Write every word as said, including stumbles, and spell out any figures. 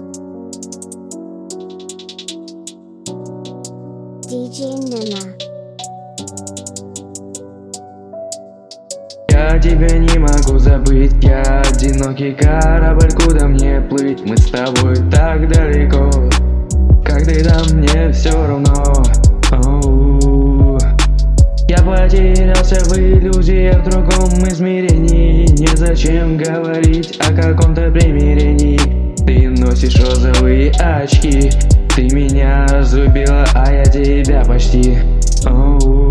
ди джей Nima. Я тебя не могу забыть, я одинокий корабль, куда мне плыть? Мы с тобой так далеко, как ты там, мне все равно. Оу. Я потерялся в иллюзиях, в другом измерении. Незачем говорить о каком-то примирении. Ты носишь розовые очки, ты меня разубила, а я тебя почти. Оу.